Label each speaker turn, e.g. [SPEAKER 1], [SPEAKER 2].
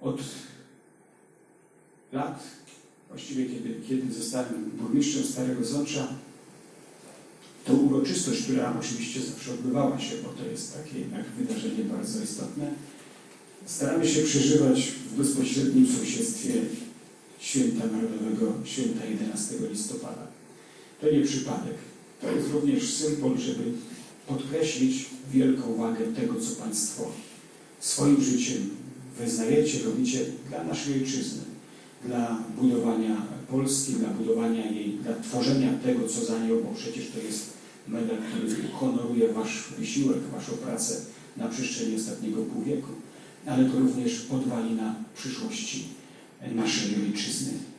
[SPEAKER 1] Od lat, właściwie kiedy zostałem burmistrzem Starego Sącza, to uroczystość, która oczywiście zawsze odbywała się, bo to jest takie jednak wydarzenie bardzo istotne, staramy się przeżywać w bezpośrednim sąsiedztwie Święta Narodowego, święta 11 listopada. To nie przypadek. To jest również symbol, żeby podkreślić wielką wagę tego, co Państwo swoim życiem wyznajecie, robicie dla naszej ojczyzny, dla budowania Polski, dla budowania jej, dla tworzenia tego, co za nią, bo przecież to jest medal, który honoruje Wasz wysiłek, Waszą pracę na przestrzeni ostatniego pół wieku, ale to również podwalina przyszłości naszej ojczyzny.